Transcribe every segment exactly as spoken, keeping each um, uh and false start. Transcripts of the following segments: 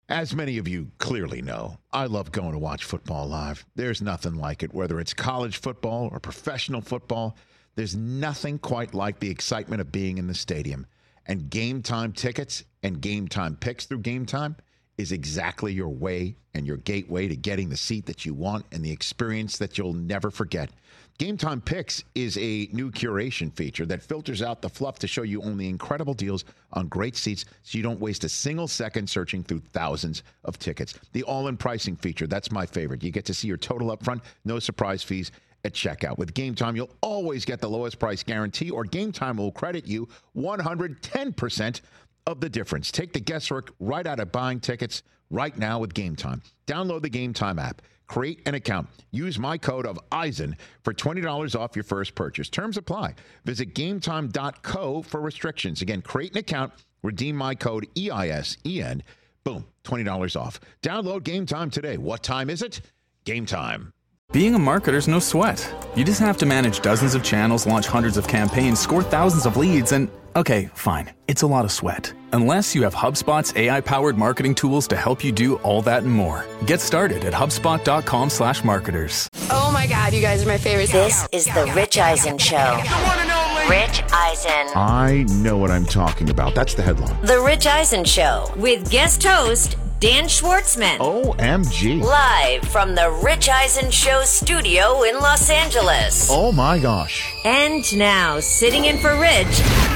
As many of you clearly know, I love going to watch football live. There's nothing like it, whether it's college football or professional football. There's nothing quite like the excitement of being in the stadium. And Game Time tickets and Game Time picks through Game Time is exactly your way and your gateway to getting the seat that you want and the experience that you'll never forget. Game Time Picks is a new curation feature that filters out the fluff to show you only incredible deals on great seats so you don't waste a single second searching through thousands of tickets. The all-in pricing feature, that's my favorite. You get to see your total up front, no surprise fees at checkout. With Game Time, you'll always get the lowest price guarantee, or Game Time will credit you one hundred ten percent of the difference. Take the guesswork right out of buying tickets right now with Game Time. Download the Game Time app. Create an account. Use my code of Eisen for twenty dollars off your first purchase. Terms apply. Visit gametime dot co for restrictions. Again, create an account. Redeem my code E I S E N. Boom, twenty dollars off. Download Game Time today. What time is it? Game Time. Being a marketer's no sweat. You just have to manage dozens of channels, launch hundreds of campaigns, score thousands of leads, and okay, fine. It's a lot of sweat. Unless you have HubSpot's A I-powered marketing tools to help you do all that and more. Get started at HubSpot.com slash marketers. Oh my God, you guys are my favorite. This is the Rich Eisen Show. Rich Eisen. I know what I'm talking about. That's the headline. The Rich Eisen Show. With guest host Dan Schwartzman. O M G. Live from the Rich Eisen Show studio in Los Angeles. Oh my gosh. And now, sitting in for Rich,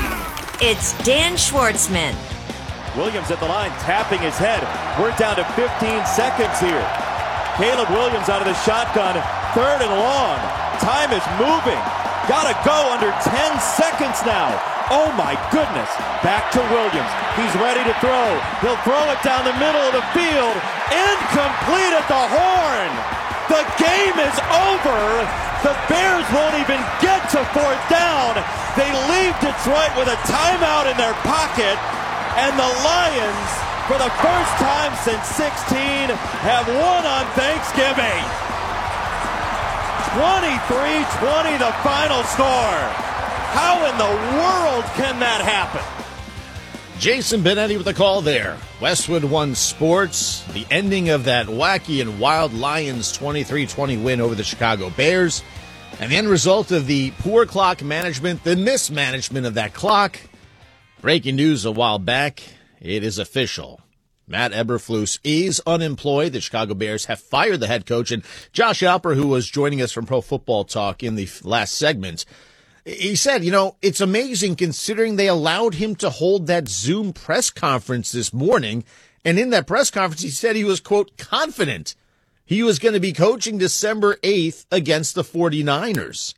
it's Dan Schwartzman. Williams at the line, tapping his head. We're down to fifteen seconds here. Caleb Williams out of the shotgun, third and long. Time is moving. Gotta go under ten seconds now. Oh my goodness. Back to Williams. He's ready to throw. He'll throw it down the middle of the field. Incomplete at the horn. The game is over. The Bears won't even get to fourth down. They leave Detroit with a timeout in their pocket. And the Lions, for the first time since sixteen, have won on Thanksgiving. twenty-three twenty the final score. How in the world can that happen? Jason Benetti with the call there. Westwood One Sports, the ending of that wacky and wild Lions twenty-three twenty win over the Chicago Bears, and the end result of the poor clock management, the mismanagement of that clock. Breaking news a while back, it is official. Matt Eberflus is unemployed. The Chicago Bears have fired the head coach. And Josh Alper, who was joining us from Pro Football Talk in the last segment, he said, you know, it's amazing considering they allowed him to hold that Zoom press conference this morning. And in that press conference, he said he was, quote, confident he was going to be coaching December eighth against the 49ers.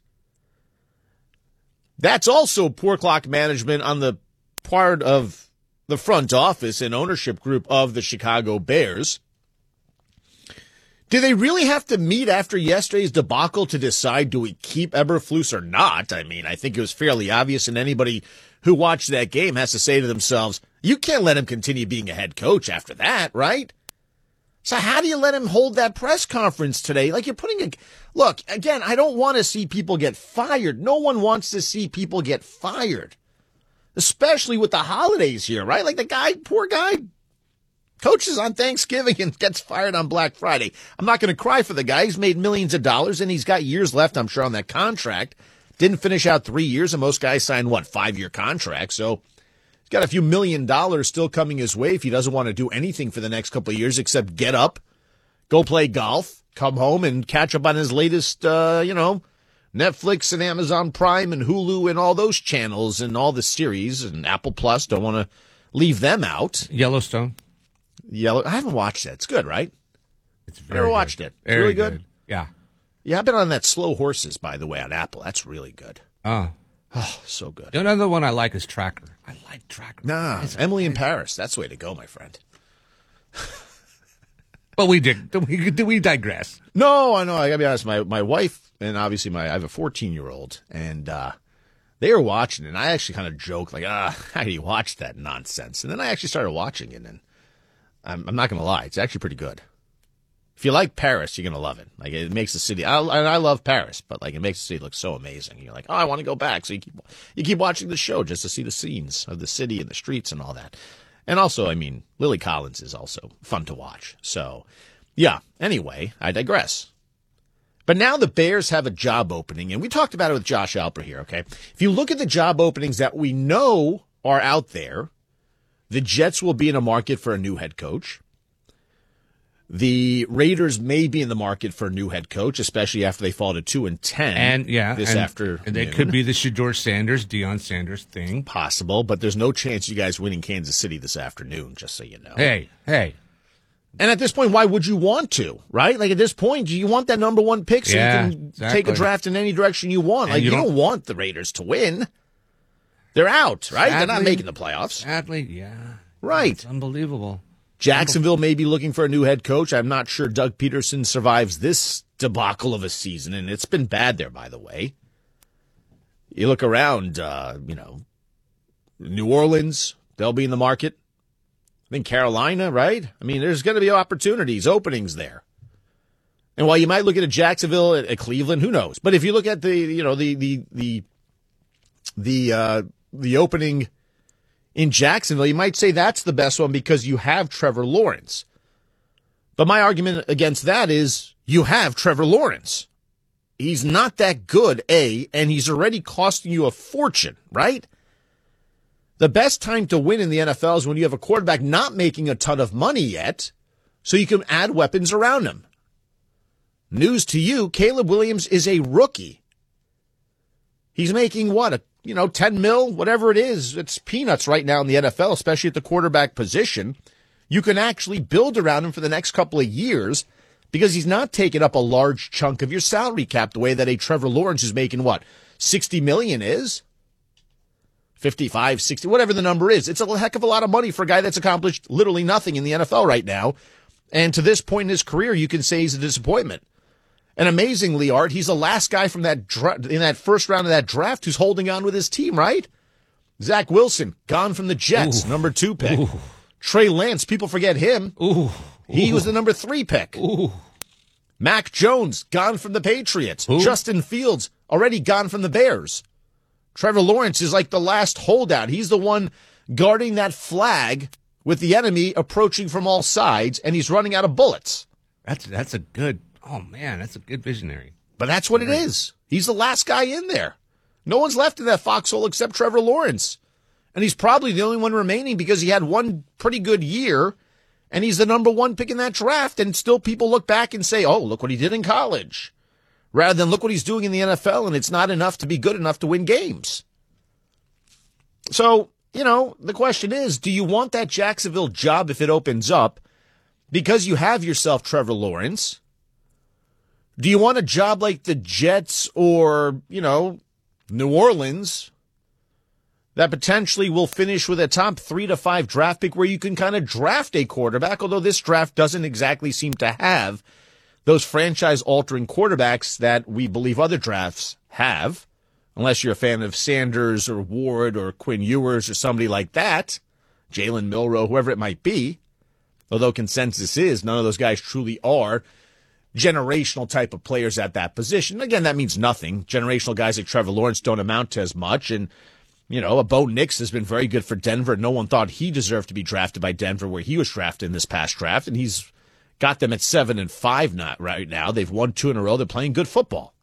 That's also poor clock management on the part of the front office and ownership group of the Chicago Bears. Do they really have to meet after yesterday's debacle to decide, do we keep Eberflus or not? I mean, I think it was fairly obvious, and anybody who watched that game has to say to themselves, you can't let him continue being a head coach after that, right? So how do you let him hold that press conference today? Like, you're putting a... Look, again, I don't want to see people get fired. No one wants to see people get fired. Especially with the holidays here, right? Like the guy, poor guy, coaches on Thanksgiving and gets fired on Black Friday. I'm not going to cry for the guy. He's made millions of dollars and he's got years left, I'm sure, on that contract. Didn't finish out three years, and most guys sign, what, five-year contracts. So he's got a few million dollars still coming his way if he doesn't want to do anything for the next couple of years except get up, go play golf, come home, and catch up on his latest, uh, you know, Netflix and Amazon Prime and Hulu and all those channels and all the series, and Apple Plus. Don't want to leave them out. Yellowstone. Yellow. I haven't watched that. It's good, right? It's very Never good. watched it. Very really good? good. Yeah. Yeah, I've been on that Slow Horses, by the way, on Apple. That's really good. Oh. Oh, so good. Another one I like is Tracker. I like Tracker. Nah, It's Emily in great. Paris. That's the way to go, my friend. But we did. We, we digress. No, I know. I gotta be honest. My my wife and obviously my I have a fourteen year old, and uh, they were watching it. And I actually kind of joked like, "Ah, how do you watch that nonsense?" And then I actually started watching it, and I'm, I'm not gonna lie, it's actually pretty good. If you like Paris, you're gonna love it. Like, it makes the city. I, and I love Paris, but like, it makes the city look so amazing. You're like, oh, I want to go back. So you keep you keep watching the show just to see the scenes of the city and the streets and all that. And also, I mean, Lily Collins is also fun to watch. So, yeah, anyway, I digress. But now the Bears have a job opening, and we talked about it with Josh Alper here, okay? If you look at the job openings that we know are out there, the Jets will be in a market for a new head coach. The Raiders may be in the market for a new head coach, especially after they fall to two and ten. And yeah, this and, afternoon. And it could be the Shedeur Sanders, Deion Sanders thing. Possible, but there's no chance you guys winning Kansas City this afternoon, just so you know. Hey, hey. And at this point, why would you want to, right? Like at this point, do you want that number one pick so Yeah, you can exactly. take a draft in any direction you want? And Like you you don't, don't- want the Raiders to win. They're out, right? They're not Sadly- making the playoffs. Sadly, yeah. Right. It's unbelievable. Jacksonville may be looking for a new head coach. I'm not sure Doug Peterson survives this debacle of a season, and it's been bad there, by the way. You look around, uh, you know, New Orleans, they'll be in the market. I think Carolina, right? I mean, there's going to be opportunities, openings there. And while you might look at a Jacksonville, at, at Cleveland, who knows? But if you look at the, you know, the the the the uh, the opening in Jacksonville, you might say that's the best one because you have Trevor Lawrence. But my argument against that is you have Trevor Lawrence. He's not that good, A, and he's already costing you a fortune, right? The best time to win in the N F L is when you have a quarterback not making a ton of money yet, so you can add weapons around him. News to you, Caleb Williams is a rookie. He's making what, a you know, ten mil, whatever it is. It's peanuts right now in the N F L, especially at the quarterback position. You can actually build around him for the next couple of years because he's not taking up a large chunk of your salary cap the way that a Trevor Lawrence is making what, sixty million is? fifty-five, sixty, whatever the number is. It's a heck of a lot of money for a guy that's accomplished literally nothing in the N F L right now. And to this point in his career, you can say he's a disappointment. And amazingly, Art, he's the last guy from that dra- in that first round of that draft who's holding on with his team, right? Zach Wilson, gone from the Jets, Ooh. number two pick. Ooh. Trey Lance, people forget him. Ooh. He Ooh. was the number three pick. Ooh. Mac Jones, gone from the Patriots. Who? Justin Fields, already gone from the Bears. Trevor Lawrence is like the last holdout. He's the one guarding that flag with the enemy approaching from all sides, and he's running out of bullets. That's that's a good. Oh man, that's a good visionary. But that's what it is. He's the last guy in there. No one's left in that foxhole except Trevor Lawrence. And he's probably the only one remaining because he had one pretty good year, and he's the number one pick in that draft, and still people look back and say, oh, look what he did in college, rather than look what he's doing in the N F L, and it's not enough to be good enough to win games. So, you know, the question is, do you want that Jacksonville job if it opens up because you have yourself Trevor Lawrence? Do you want a job like the Jets or, you know, New Orleans that potentially will finish with a top three to five draft pick where you can kind of draft a quarterback, although this draft doesn't exactly seem to have those franchise-altering quarterbacks that we believe other drafts have, unless you're a fan of Sanders or Ward or Quinn Ewers or somebody like that, Jalen Milroe, whoever it might be, although consensus is none of those guys truly are generational type of players at that position. Again, that means nothing. Generational guys like Trevor Lawrence don't amount to as much. And, you know, a Bo Nix has been very good for Denver. No one thought he deserved to be drafted by Denver where he was drafted in this past draft. And he's got them at seven and five not right now. They've won two in a row. They're playing good football.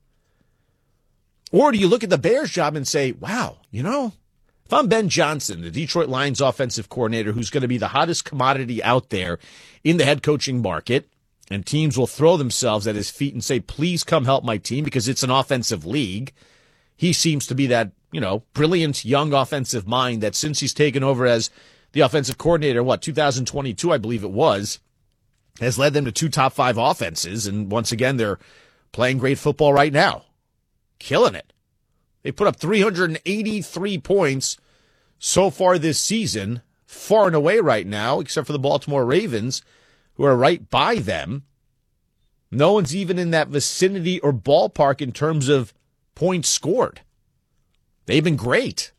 Or do you look at the Bears job and say, wow, you know, if I'm Ben Johnson, the Detroit Lions offensive coordinator, who's going to be the hottest commodity out there in the head coaching market, and teams will throw themselves at his feet and say, please come help my team because it's an offensive league. He seems to be that, you know, brilliant young offensive mind that since he's taken over as the offensive coordinator, what, two thousand twenty-two, I believe it was, has led them to two top five offenses. And once again, they're playing great football right now. Killing it. They put up three hundred eighty-three points so far this season, far and away right now, except for the Baltimore Ravens, who are right by them. No one's even in that vicinity or ballpark in terms of points scored. They've been great.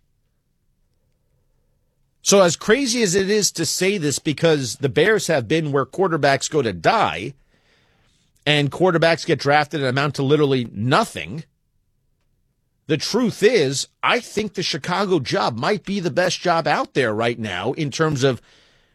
So as crazy as it is to say this, because the Bears have been where quarterbacks go to die, and quarterbacks get drafted and amount to literally nothing, the truth is, I think the Chicago job might be the best job out there right now in terms of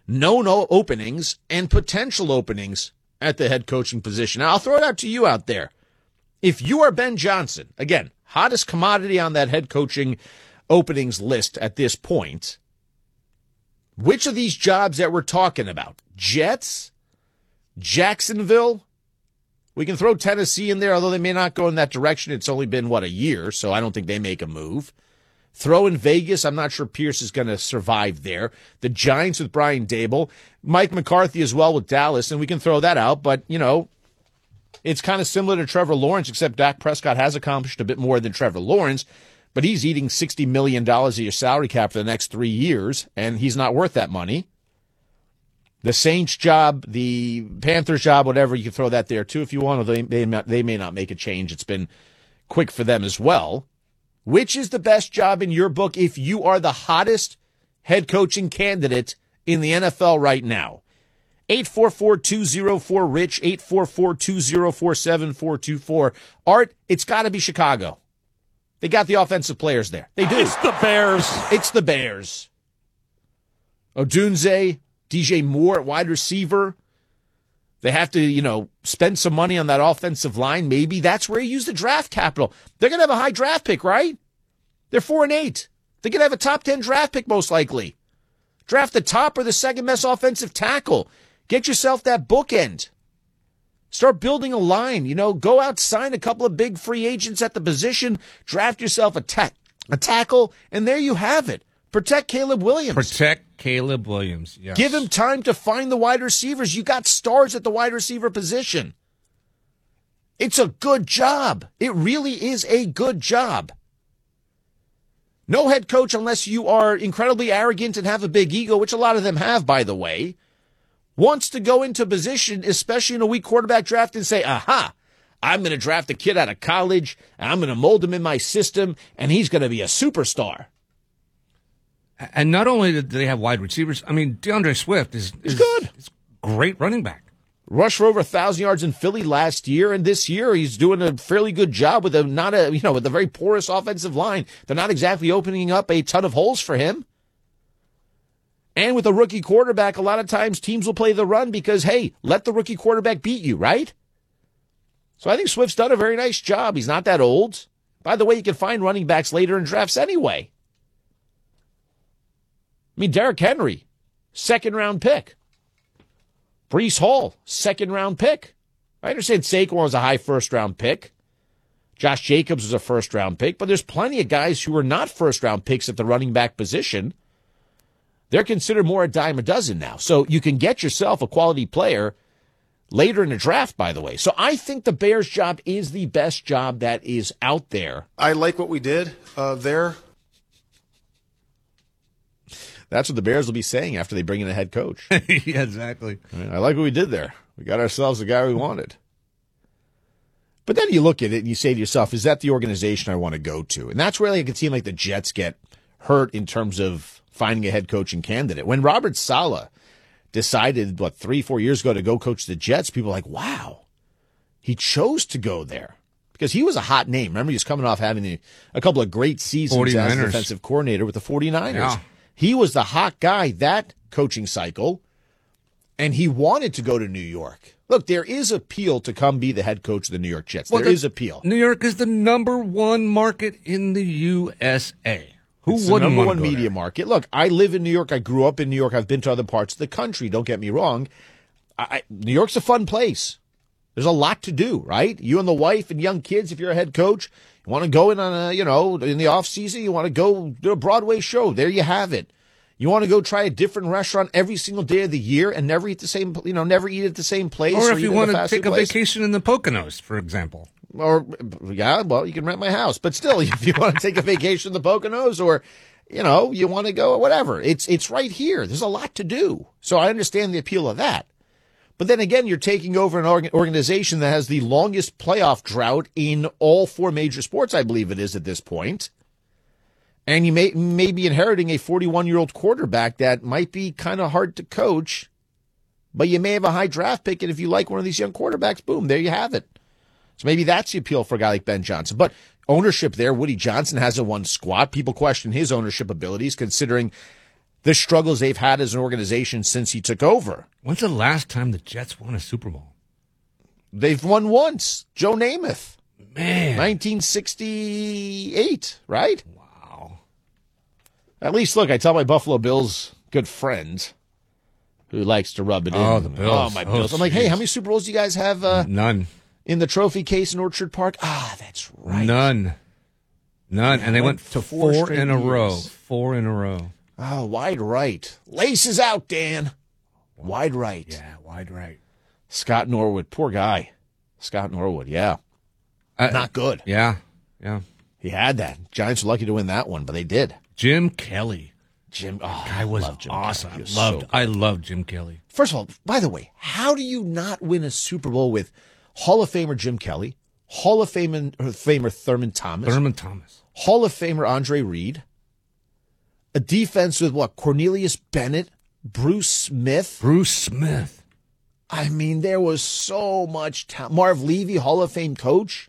known openings and potential openings at the head coaching position. Now, I'll throw it out to you out there. If you are Ben Johnson, again, hottest commodity on that head coaching openings list at this point, which of these jobs that we're talking about, Jets, Jacksonville, we can throw Tennessee in there, although they may not go in that direction. It's only been, what, a year, so I don't think they make a move. Throw in Vegas. I'm not sure Pierce is going to survive there. The Giants with Brian Daboll. Mike McCarthy as well with Dallas, and we can throw that out. But, you know, it's kind of similar to Trevor Lawrence, except Dak Prescott has accomplished a bit more than Trevor Lawrence, but he's eating sixty million dollars a year salary cap for the next three years, and he's not worth that money. The Saints job, the Panthers job, whatever, you can throw that there too if you want. They, they, they may not make a change. It's been quick for them as well. Which is the best job in your book if you are the hottest head coaching candidate in the N F L right now? eight four four, two oh four, RICH, eight four four, two oh four, seven four two four. Art, it's got to be Chicago. They got the offensive players there. They do. It's the Bears. It's the Bears. Odunze, D J Moore at wide receiver. They have to, you know, spend some money on that offensive line. Maybe that's where you use the draft capital. They're going to have a high draft pick, right? They're four and eight. They're going to have a top ten draft pick most likely. Draft the top or the second best offensive tackle. Get yourself that bookend. Start building a line. You know, go out, sign a couple of big free agents at the position, draft yourself a, ta- a tackle, and there you have it. Protect Caleb Williams. Protect Caleb Williams, yes. Give him time to find the wide receivers. You got stars at the wide receiver position. It's a good job. It really is a good job. No head coach, unless you are incredibly arrogant and have a big ego, which a lot of them have, by the way, wants to go into position, especially in a weak quarterback draft, and say, aha, I'm going to draft a kid out of college, and I'm going to mold him in my system, and he's going to be a superstar. And not only do they have wide receivers, I mean, DeAndre Swift is, is good. Is great running back. Rushed for over a thousand yards in Philly last year, and this year he's doing a fairly good job with a not a you know with a very porous offensive line. They're not exactly opening up a ton of holes for him. And with a rookie quarterback, a lot of times teams will play the run because, hey, let the rookie quarterback beat you, right? So I think Swift's done a very nice job. He's not that old. By the way, you can find running backs later in drafts anyway. I mean, Derrick Henry, second-round pick. Breece Hall, second-round pick. I understand Saquon was a high first-round pick. Josh Jacobs was a first-round pick, but there's plenty of guys who are not first-round picks at the running back position. They're considered more a dime a dozen now. So you can get yourself a quality player later in the draft, by the way. So I think the Bears' job is the best job that is out there. I like what we did uh, there. That's what the Bears will be saying after they bring in a head coach. Yeah, exactly. I mean, I like what we did there. We got ourselves the guy we wanted. But then you look at it and you say to yourself, is that the organization I want to go to? And that's where like, it can seem like the Jets get hurt in terms of finding a head coaching candidate. When Robert Saleh decided, what, three, four years ago to go coach the Jets, people were like, wow, he chose to go there. Because he was a hot name. Remember, he was coming off having a, a couple of great seasons as defensive coordinator with the forty-niners. Yeah. He was the hot guy that coaching cycle, and he wanted to go to New York. Look, there is appeal to come be the head coach of the New York Jets. Well, there the, is appeal. New York is the number one market in the U S A. Who it's wouldn't the number want one to go media there? market. Look, I live in New York. I grew up in New York. I've been to other parts of the country. Don't get me wrong. I, New York's a fun place. There's a lot to do, right? You and the wife and young kids, if you're a head coach, you want to go in on a, you know, in the off season, you want to go do a Broadway show. There you have it. You want to go try a different restaurant every single day of the year and never eat the same, you know, never eat at the same place. Or or if you eat want at a to fast take food a place. vacation in the Poconos, for example. Or, yeah, well, you can rent my house. But still, if you want to take a vacation in the Poconos or, you know, you want to go, whatever. It's it's right here. There's a lot to do. So I understand the appeal of that. But then again, you're taking over an org- organization that has the longest playoff drought in all four major sports, I believe it is at this point. And you may, may be inheriting a forty-one-year-old quarterback that might be kind of hard to coach, but you may have a high draft pick, and if you like one of these young quarterbacks, boom, there you have it. So maybe that's the appeal for a guy like Ben Johnson. But ownership there, Woody Johnson hasn't won squat. People question his ownership abilities, considering the struggles they've had as an organization since he took over. When's the last time the Jets won a Super Bowl? They've won once. Joe Namath. Man. nineteen sixty-eight, right? Wow. At least, look, I tell my Buffalo Bills good friend who likes to rub it in. Oh, the Bills. Oh, my Oh, Bills. I'm like, hey, geez. how many Super Bowls do you guys have uh, None. in the trophy case in Orchard Park? Ah, that's right. None. None. Yeah, and they went went to four four, straight in a years. row. Four in a row. Oh, wide right. Laces out, Dan. Wide right. Yeah, wide right. Scott Norwood. Poor guy. Scott Norwood, yeah. Uh, Not good. Yeah, yeah. He had that. Giants were lucky to win that one, but they did. Jim Kelly. Jim, oh, Guy was love Jim awesome. Kelly. He was loved. so I loved Jim Kelly. First of all, by the way, how do you not win a Super Bowl with Hall of Famer Jim Kelly, Hall of Famer, Famer Thurman Thomas, Thurman Thomas, Hall of Famer Andre Reed, a defense with what? Cornelius Bennett, Bruce Smith. Bruce Smith. I mean, there was so much talent. Marv Levy, Hall of Fame coach.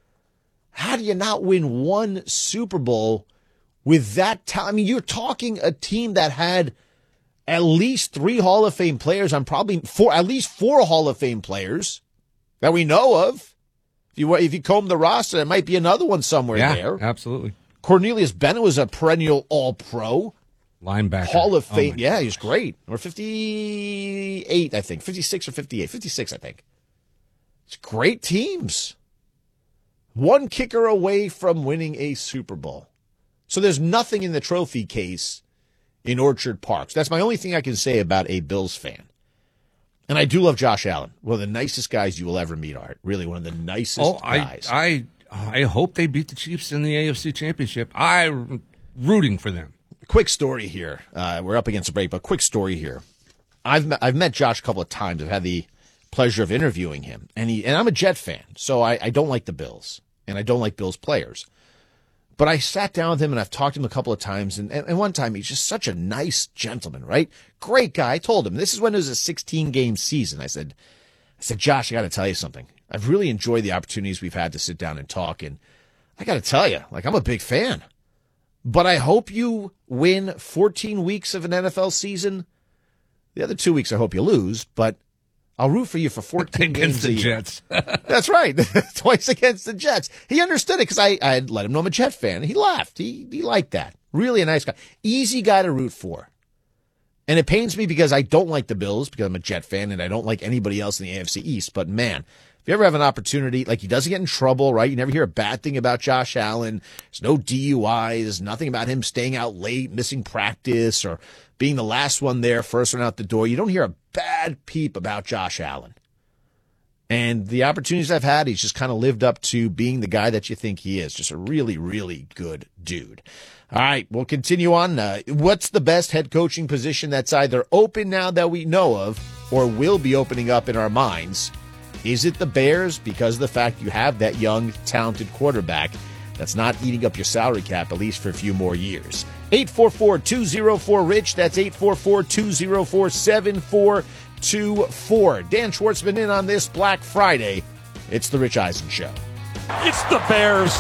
How do you not win one Super Bowl with that talent? I mean, you're talking a team that had at least three Hall of Fame players. I'm probably four, at least four Hall of Fame players that we know of. If you if you comb the roster, there might be another one somewhere yeah, there. Absolutely. Cornelius Bennett was a perennial All-Pro. Linebacker. Hall of Fame. Oh yeah, he was great. Or fifty-eight, I think. fifty-six or fifty-eight. fifty-six, I think. It's great teams. One kicker away from winning a Super Bowl. So there's nothing in the trophy case in Orchard Park. So that's my only thing I can say about a Bills fan. And I do love Josh Allen. One of the nicest guys you will ever meet, Art. Really, one of the nicest oh, guys. I, I, I hope they beat the Chiefs in the A F C Championship. I'm rooting for them. Quick story here. Uh, we're up against a break, but quick story here. I've met, I've met Josh a couple of times. I've had the pleasure of interviewing him, and he and I'm a Jet fan, so I, I don't like the Bills, and I don't like Bills players. But I sat down with him, and I've talked to him a couple of times, and, and, and one time he's just such a nice gentleman, right? Great guy. I told him, this is when it was a sixteen-game season. I said, I said, Josh, I got to tell you something. I've really enjoyed the opportunities we've had to sit down and talk, and I got to tell you, like, I'm a big fan. But I hope you win fourteen weeks of an N F L season. The other two weeks I hope you lose, but I'll root for you for fourteen against games the a year. Jets. That's right. Twice against the Jets. He understood it because I, I had let him know I'm a Jet fan. He laughed. He, he liked that. Really a nice guy. Easy guy to root for. And it pains me because I don't like the Bills because I'm a Jet fan and I don't like anybody else in the A F C East. But man, if you ever have an opportunity, like he doesn't get in trouble, right? You never hear a bad thing about Josh Allen. There's no D U Is, nothing about him staying out late, missing practice, or being the last one there, first one out the door. You don't hear a bad peep about Josh Allen. And the opportunities I've had, he's just kind of lived up to being the guy that you think he is. Just a really, really good dude. All right, we'll continue on. Uh, what's the best head coaching position that's either open now that we know of or will be opening up in our minds? Is it the Bears because of the fact you have that young, talented quarterback that's not eating up your salary cap, at least for a few more years? eight four four, two oh four, RICH. That's eight four four, two oh four, seven four two four. Dan Schwartzman in on this Black Friday. It's the Rich Eisen Show. It's the Bears.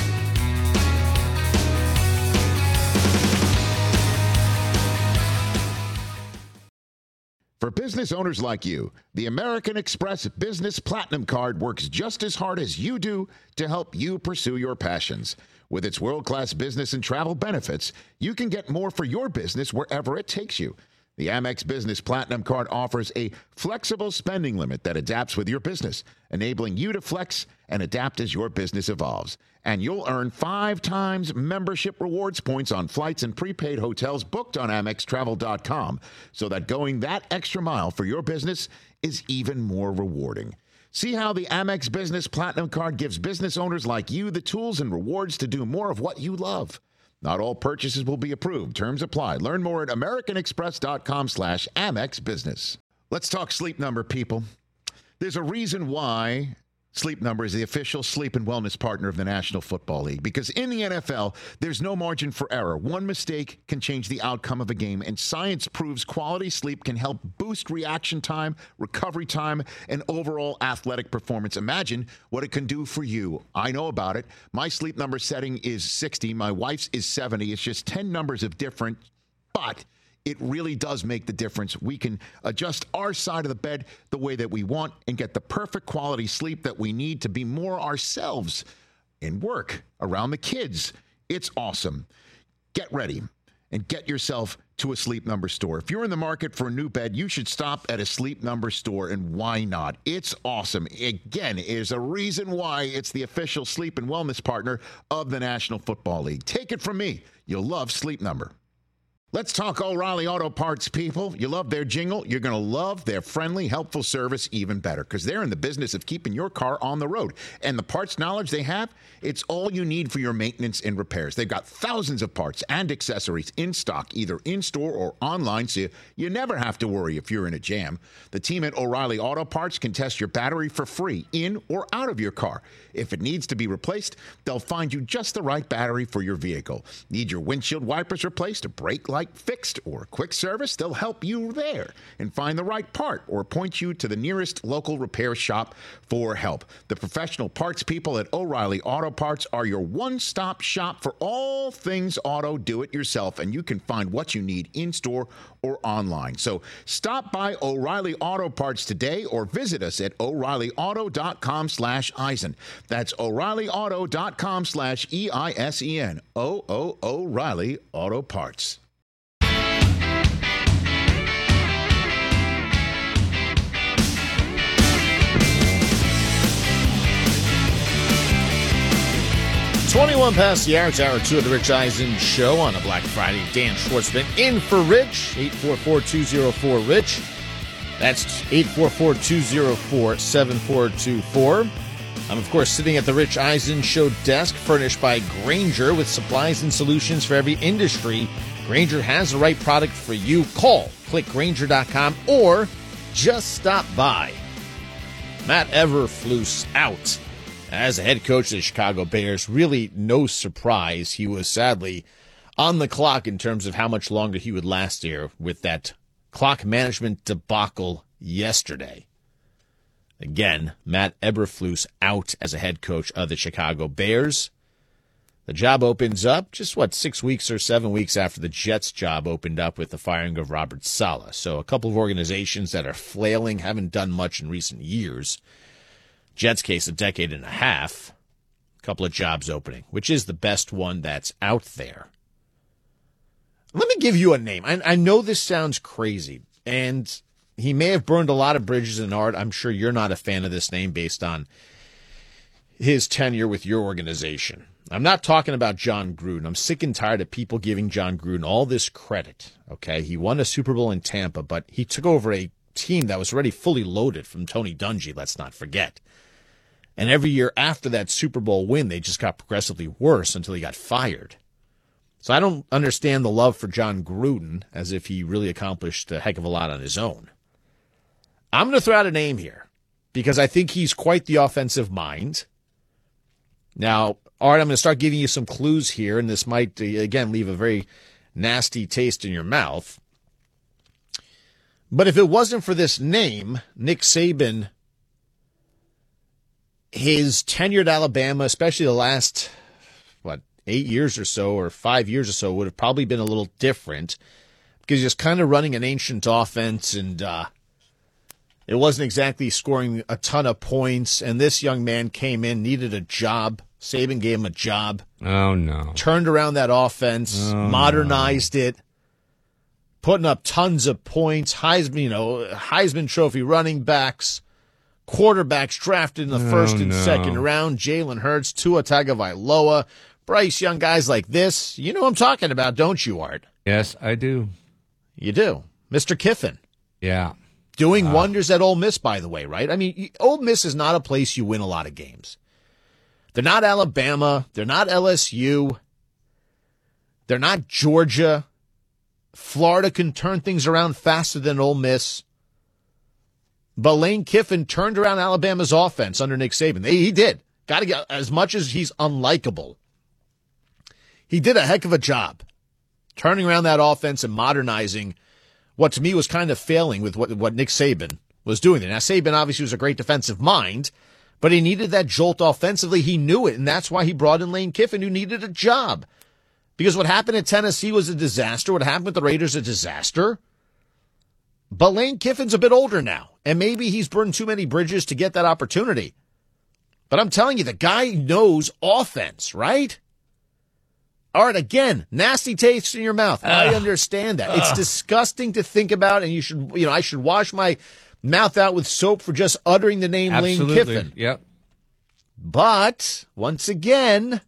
For business owners like you, the American Express Business Platinum Card works just as hard as you do to help you pursue your passions. With its world-class business and travel benefits, you can get more for your business wherever it takes you. The Amex Business Platinum Card offers a flexible spending limit that adapts with your business, enabling you to flex and adapt as your business evolves. And you'll earn five times membership rewards points on flights and prepaid hotels booked on Amex Travel dot com, so that going that extra mile for your business is even more rewarding. See how the Amex Business Platinum Card gives business owners like you the tools and rewards to do more of what you love. Not all purchases will be approved. Terms apply. Learn more at American Express dot com slash Amex Business. Let's talk Sleep Number, people. There's a reason why Sleep Number is the official sleep and wellness partner of the National Football League, because in the N F L, there's no margin for error. One mistake can change the outcome of a game, and science proves quality sleep can help boost reaction time, recovery time, and overall athletic performance. Imagine what it can do for you. I know about it. My Sleep Number setting is sixty. My wife's is seventy. It's just ten numbers of different, but It really does make the difference. We can adjust our side of the bed the way that we want and get the perfect quality sleep that we need to be more ourselves in work, around the kids. It's awesome. Get ready and get yourself to a Sleep Number store. If you're in the market for a new bed, you should stop at a Sleep Number store, and why not? It's awesome. Again, there's a reason why it's the official sleep and wellness partner of the National Football League. Take it from me. You'll love Sleep Number. Let's talk O'Reilly Auto Parts, people. You love their jingle. You're going to love their friendly, helpful service even better because they're in the business of keeping your car on the road. And the parts knowledge they have, it's all you need for your maintenance and repairs. They've got thousands of parts and accessories in stock, either in-store or online, so you, you never have to worry if you're in a jam. The team at O'Reilly Auto Parts can test your battery for free in or out of your car. If it needs to be replaced, they'll find you just the right battery for your vehicle. Need your windshield wipers replaced, a brake light fixed, or a quick service? They'll help you there and find the right part or point you to the nearest local repair shop for help. The professional parts people at O'Reilly Auto Parts are your one-stop shop for all things auto do-it-yourself, and you can find what you need in-store or online. So stop by O'Reilly Auto Parts today or visit us at O'Reilly Auto dot com slash Eisen. That's O'Reilly Auto dot com slash E I S E N. O O O'Reilly Auto Parts. twenty-one past the hour. It's hour two of the Rich Eisen Show on a Black Friday. Dan Schwartzman in for Rich. eight four four, two oh four, RICH. That's eight four four, two oh four, seven four two four. I'm, of course, sitting at the Rich Eisen Show desk, furnished by Grainger with supplies and solutions for every industry. Grainger has the right product for you. Call, click Grainger dot com, or just stop by. Matt Eberflus out as a head coach of the Chicago Bears. Really no surprise. He was sadly on the clock in terms of how much longer he would last here with that clock management debacle yesterday. Again, Matt Eberflus out as a head coach of the Chicago Bears. The job opens up just, what, six weeks or seven weeks after the Jets job opened up with the firing of Robert Saleh. So a couple of organizations that are flailing, haven't done much in recent years. Jets case, a decade and a half. A couple of jobs opening, which is the best one that's out there. Let me give you a name. I, I know this sounds crazy, and he may have burned a lot of bridges in art. I'm sure you're not a fan of this name based on his tenure with your organization. I'm not talking about John Gruden. I'm sick and tired of people giving John Gruden all this credit. Okay, he won a Super Bowl in Tampa, but he took over a team that was already fully loaded from Tony Dungy, let's not forget. And every year after that Super Bowl win, they just got progressively worse until he got fired. So I don't understand the love for John Gruden as if he really accomplished a heck of a lot on his own. I'm going to throw out a name here because I think he's quite the offensive mind. Now, Art, I'm going to start giving you some clues here, and this might, again, leave a very nasty taste in your mouth. But if it wasn't for this name, Nick Saban, his tenure at Alabama, especially the last, what, eight years or so, or five years or so, would have probably been a little different because he was kind of running an ancient offense, and uh, it wasn't exactly scoring a ton of points. And this young man came in, needed a job. Saban gave him a job. Oh, no. Turned around that offense, oh, modernized no. it, putting up tons of points. Heisman, you know, Heisman Trophy running backs, quarterbacks drafted in the oh, first and no. second round. Jalen Hurts, Tua Tagovailoa, Bryce Young, guys like this. You know what I'm talking about, don't you, Art? Yes, I do. You do. Mister Kiffin. Yeah. Doing Wow. wonders at Ole Miss, by the way, right? I mean, Ole Miss is not a place you win a lot of games. They're not Alabama. They're not L S U. They're not Georgia. Florida can turn things around faster than Ole Miss. But Lane Kiffin turned around Alabama's offense under Nick Saban. He did. Got to get, as much as he's unlikable, he did a heck of a job turning around that offense and modernizing what to me was kind of failing with what, what Nick Saban was doing there. Now, Saban obviously was a great defensive mind, but he needed that jolt offensively. He knew it, and that's why he brought in Lane Kiffin, who needed a job. Because what happened at Tennessee was a disaster. What happened with the Raiders, a disaster. But Lane Kiffin's a bit older now, and maybe he's burned too many bridges to get that opportunity. But I'm telling you, the guy knows offense, right? All right, again, nasty taste in your mouth. Uh, I understand that. Uh, it's disgusting to think about, and you should, you know, I should wash my mouth out with soap for just uttering the name absolutely. Lane Kiffin. Yep. But, once again,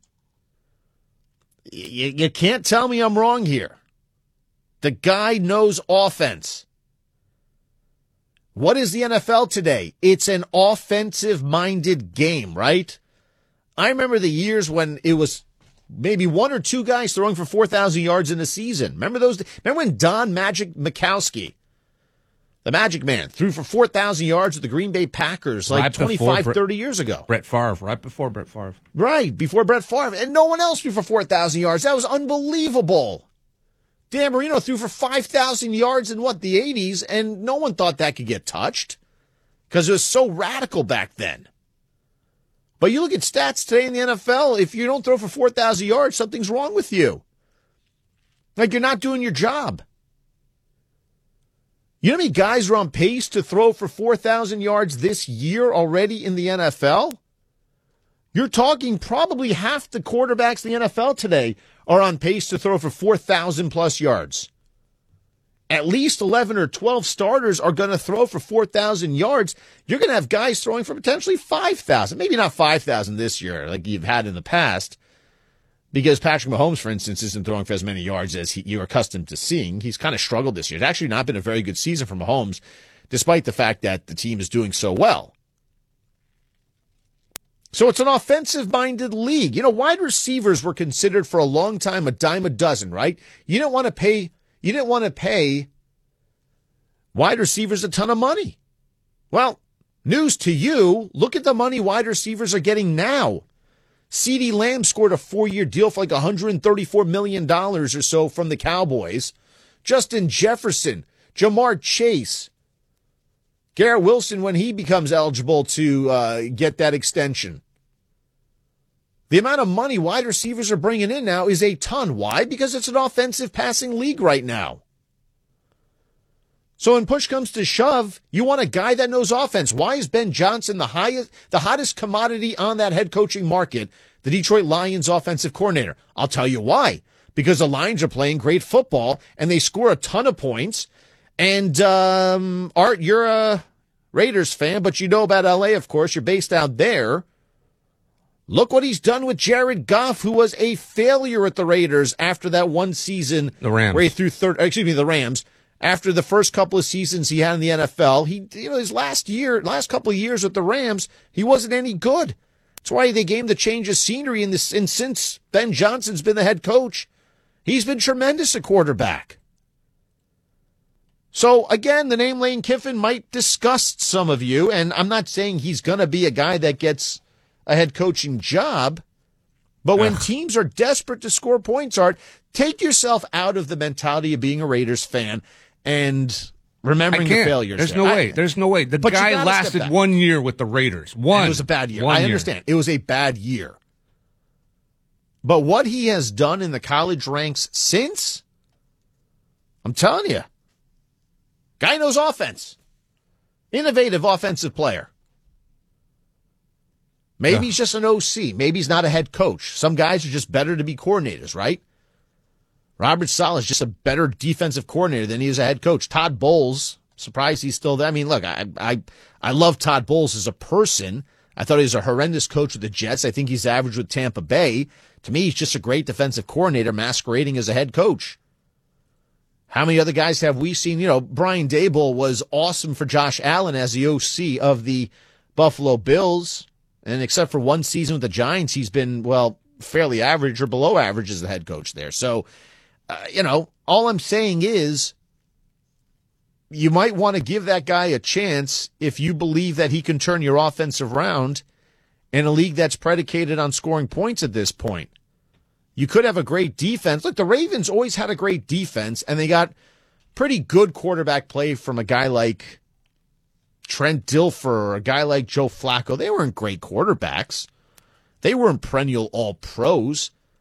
you, you can't tell me I'm wrong here. The guy knows offense. What is the N F L today? It's an offensive-minded game, right? I remember the years when it was maybe one or two guys throwing for four thousand yards in a season. Remember those? Remember when Don Magic Mikowski, the Magic Man, threw for four thousand yards with the Green Bay Packers like right twenty-five, thirty years ago? Brett Favre, right before Brett Favre. Right, before Brett Favre. And no one else threw for four thousand yards. That was unbelievable. Dan Marino threw for five thousand yards in, what, the eighties, and no one thought that could get touched because it was so radical back then. But you look at stats today in the N F L, if you don't throw for four thousand yards, something's wrong with you. Like you're not doing your job. You know how many guys are on pace to throw for four thousand yards this year already in the N F L? You're talking probably half the quarterbacks in the N F L today are on pace to throw for four thousand plus yards. At least eleven or twelve starters are going to throw for four thousand yards. You're going to have guys throwing for potentially five thousand. Maybe not five thousand this year like you've had in the past. Because Patrick Mahomes, for instance, isn't throwing for as many yards as he, you're accustomed to seeing. He's kind of struggled this year. It's actually not been a very good season for Mahomes, despite the fact that the team is doing so well. So it's an offensive-minded league. You know, wide receivers were considered for a long time a dime a dozen, right? You didn't want to pay, you didn't want to pay wide receivers a ton of money. Well, news to you, look at the money wide receivers are getting now. CeeDee Lamb scored a four-year deal for like one hundred thirty-four million dollars or so from the Cowboys. Justin Jefferson, Jamar Chase, Garrett Wilson when he becomes eligible to uh, get that extension. The amount of money wide receivers are bringing in now is a ton. Why? Because it's an offensive passing league right now. So when push comes to shove, you want a guy that knows offense. Why is Ben Johnson the highest, the hottest commodity on that head coaching market, the Detroit Lions offensive coordinator? I'll tell you why. Because the Lions are playing great football and they score a ton of points. And, um, Art, you're a Raiders fan, but you know about L A, of course. You're based out there. Look what he's done with Jared Goff, who was a failure at the Raiders after that one season. The Rams. Where he threw third, excuse me, the Rams. After the first couple of seasons he had in the N F L, he, you know, his last year, last couple of years with the Rams, he wasn't any good. That's why they gave him the change of scenery in this, and since Ben Johnson's been the head coach, he's been tremendous at quarterback. So, again, the name Lane Kiffin might disgust some of you, and I'm not saying he's going to be a guy that gets a head coaching job, but when Ugh. teams are desperate to score points, Art, take yourself out of the mentality of being a Raiders fan and remembering the failures. There's there. no I, way. There's no way. The guy lasted one year with the Raiders. One. And it was a bad year. One I year. understand. It was a bad year. But what he has done in the college ranks since, I'm telling you, guy knows offense. Innovative offensive player. Maybe yeah. he's just an O C. Maybe he's not a head coach. Some guys are just better to be coordinators, right? Robert Saleh is just a better defensive coordinator than he is a head coach. Todd Bowles, surprised he's still there. I mean, look, I I I love Todd Bowles as a person. I thought he was a horrendous coach with the Jets. I think he's average with Tampa Bay. To me, he's just a great defensive coordinator masquerading as a head coach. How many other guys have we seen? You know, Brian Daboll was awesome for Josh Allen as the O C of the Buffalo Bills. And except for one season with the Giants, he's been, well, fairly average or below average as the head coach there. So, uh, you know, all I'm saying is you might want to give that guy a chance if you believe that he can turn your offense around in a league that's predicated on scoring points at this point. You could have a great defense. Look, the Ravens always had a great defense, and they got pretty good quarterback play from a guy like Trent Dilfer or a guy like Joe Flacco. They weren't great quarterbacks. They weren't perennial all-pros.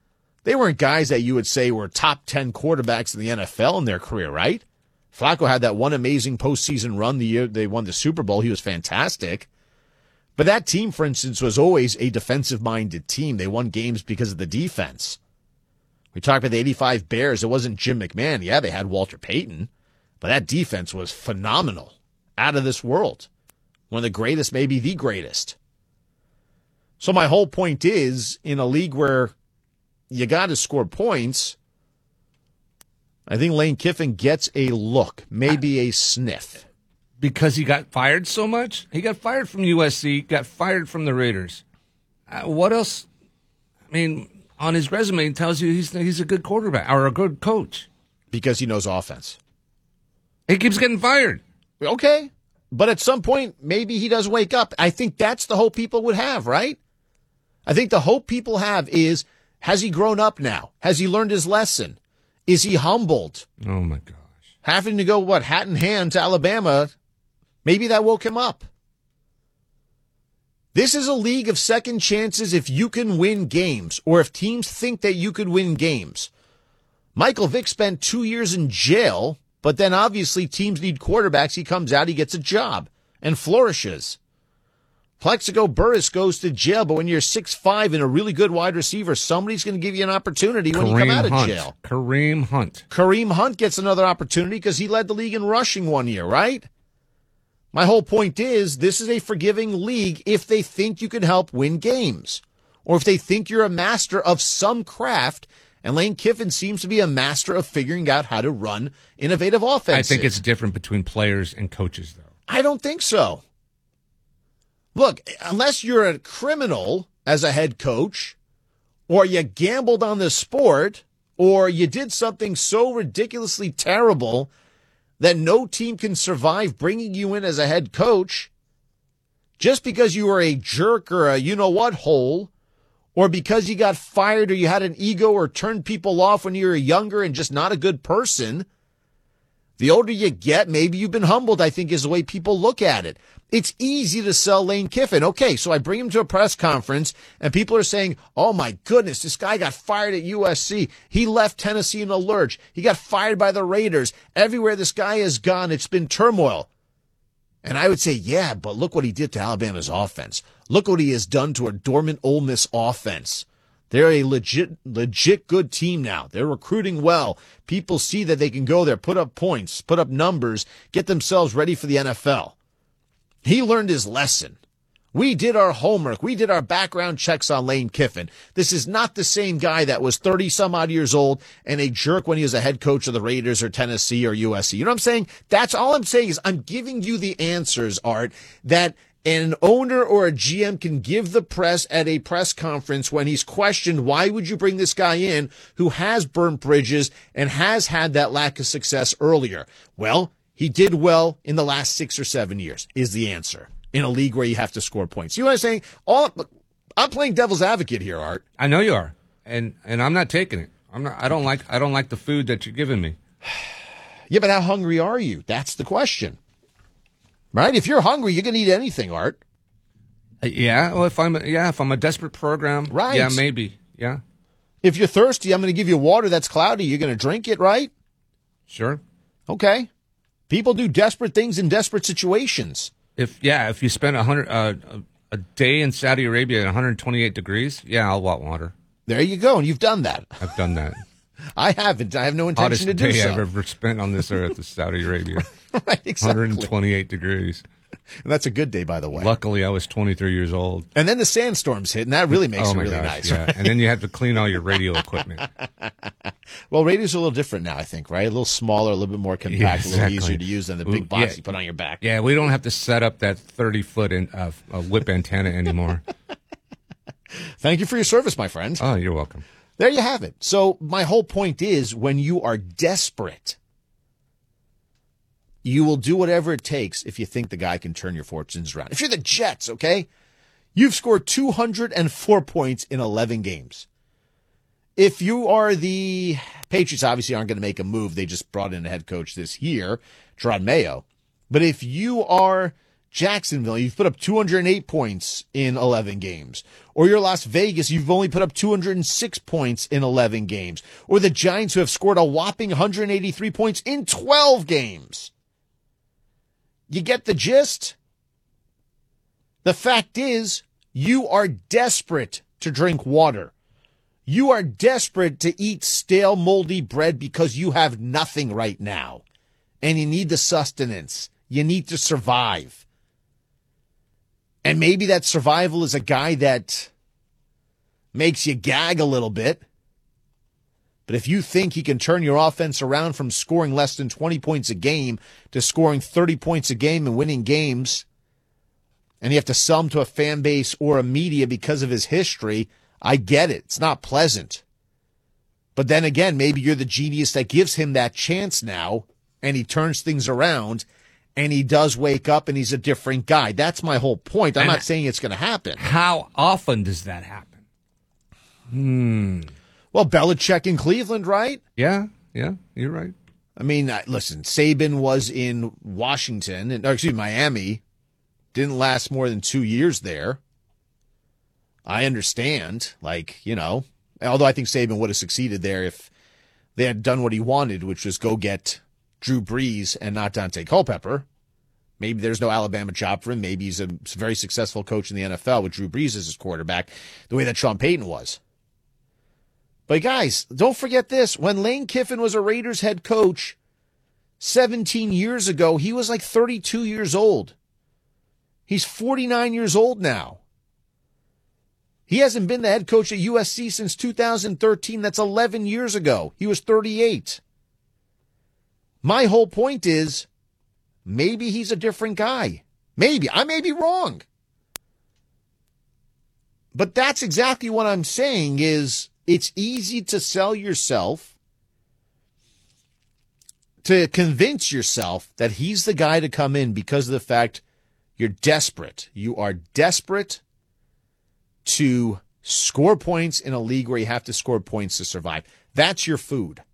They weren't guys that you would say were top ten quarterbacks in the N F L in their career, right? Flacco had that one amazing postseason run the year they won the Super Bowl. He was fantastic. But that team, for instance, was always a defensive-minded team. They won games because of the defense. We talked about the eighty-five Bears. It wasn't Jim McMahon. Yeah, they had Walter Payton. But that defense was phenomenal. Out of this world. One of the greatest, maybe the greatest. So my whole point is, in a league where you got to score points, I think Lane Kiffin gets a look, maybe a sniff. Because he got fired so much? He got fired from U S C, got fired from the Raiders. Uh, what else? I mean, on his resume, it tells you he's he's a good quarterback or a good coach. Because he knows offense. He keeps getting fired. Okay. But at some point, maybe he does wake up. I think that's the hope people would have, right? I think the hope people have is, has he grown up now? Has he learned his lesson? Is he humbled? Oh, my gosh. Having to go, what, hat in hand to Alabama, maybe that woke him up. This is a league of second chances if you can win games, or if teams think that you could win games. Michael Vick spent two years in jail, but then obviously teams need quarterbacks. He comes out, he gets a job, and flourishes. Plexico Burris goes to jail, but when you're six five and a really good wide receiver, somebody's going to give you an opportunity when Kareem you come out of Hunt. jail. Kareem Hunt. Kareem Hunt gets another opportunity because he led the league in rushing one year, right? My whole point is, this is a forgiving league if they think you can help win games, or if they think you're a master of some craft, and Lane Kiffin seems to be a master of figuring out how to run innovative offenses. I think it's different between players and coaches, though. I don't think so. Look, unless you're a criminal as a head coach, or you gambled on the sport, or you did something so ridiculously terrible that no team can survive bringing you in as a head coach, just because you were a jerk or a you-know-what hole, or because you got fired or you had an ego or turned people off when you were younger and just not a good person, the older you get, maybe you've been humbled, I think is the way people look at it. It's easy to sell Lane Kiffin. Okay, so I bring him to a press conference, and people are saying, oh, my goodness, this guy got fired at U S C. He left Tennessee in a lurch. He got fired by the Raiders. Everywhere this guy has gone, it's been turmoil. And I would say, yeah, but look what he did to Alabama's offense. Look what he has done to a dormant Ole Miss offense. They're a legit, legit good team now. They're recruiting well. People see that they can go there, put up points, put up numbers, get themselves ready for the N F L. He learned his lesson. We did our homework. We did our background checks on Lane Kiffin. This is not the same guy that was thirty some odd years old and a jerk when he was a head coach of the Raiders or Tennessee or U S C. You know what I'm saying? That's all I'm saying is I'm giving you the answers, Art, that an owner or a G M can give the press at a press conference when he's questioned, why would you bring this guy in who has burnt bridges and has had that lack of success earlier? Well, he did well in the last six or seven years is the answer in a league where you have to score points. You know what I'm saying? All, I'm playing devil's advocate here, Art. I know you are, and and I'm not taking it. I'm not. I don't like. I don't like the food that you're giving me. Yeah, but how hungry are you? That's the question. Right? If you're hungry, you can eat anything, Art. Uh, yeah. Well, if I'm a, yeah, if I'm a desperate program, right? Yeah, maybe. Yeah. If you're thirsty, I'm going to give you water that's cloudy. You're going to drink it, right? Sure. Okay. People do desperate things in desperate situations. If yeah, if you spend a hundred uh, a day in Saudi Arabia at one hundred twenty-eight degrees, yeah, I'll want water. There you go, and you've done that. I've done that. I haven't. I have no intention Hottest to do day so. I've ever spent on this earth is Saudi Arabia. Right, exactly. one hundred twenty-eight degrees. And that's a good day, by the way. Luckily, I was twenty-three years old. And then the sandstorms hit, and that really makes oh it my really gosh, nice. Yeah. And then you have to clean all your radio equipment. Well, radios are a little different now, I think, right? A little smaller, a little bit more compact, Yeah, exactly. A little easier to use than the big box yeah. you put on your back. Yeah, we don't have to set up that thirty-foot in, uh, uh, whip antenna anymore. Thank you for your service, my friend. Oh, you're welcome. There you have it. So my whole point is, when you are desperate, you will do whatever it takes if you think the guy can turn your fortunes around. If you're the Jets, okay, you've scored two hundred four points in eleven games. If you are the Patriots, obviously aren't going to make a move. They just brought in a head coach this year, Gerard Mayo. But if you are Jacksonville, you've put up two hundred eight points in eleven games. Or you're Las Vegas, you've only put up two hundred six points in eleven games. Or the Giants, who have scored a whopping one hundred eighty-three points in twelve games. You get the gist? The fact is, you are desperate to drink water. You are desperate to eat stale, moldy bread because you have nothing right now. And you need the sustenance. You need to survive. And maybe that survival is a guy that makes you gag a little bit. But if you think he can turn your offense around from scoring less than twenty points a game to scoring thirty points a game and winning games, and you have to sell him to a fan base or a media because of his history, I get it. It's not pleasant. But then again, maybe you're the genius that gives him that chance now, and he turns things around, and he does wake up, and he's a different guy. That's my whole point. I'm And not saying it's going to happen. How often does that happen? Hmm. Well, Belichick in Cleveland, right? Yeah, yeah, you're right. I mean, I- listen, Saban was in Washington, and, or excuse me, Miami. Didn't last more than two years there. I understand, like, you know, although I think Saban would have succeeded there if they had done what he wanted, which was go get Drew Brees and not Dante Culpepper. Maybe there's no Alabama job for him. Maybe he's a very successful coach in the N F L with Drew Brees as his quarterback, the way that Sean Payton was. But guys, don't forget this. When Lane Kiffin was a Raiders head coach seventeen years ago, he was like thirty-two years old. He's forty-nine years old now. He hasn't been the head coach at U S C since two thousand thirteen. That's eleven years ago. He was thirty-eight. My whole point is, maybe he's a different guy. Maybe. I may be wrong. But that's exactly what I'm saying is, it's easy to sell yourself, to convince yourself that he's the guy to come in because of the fact you're desperate. You are desperate to score points in a league where you have to score points to survive. That's your food.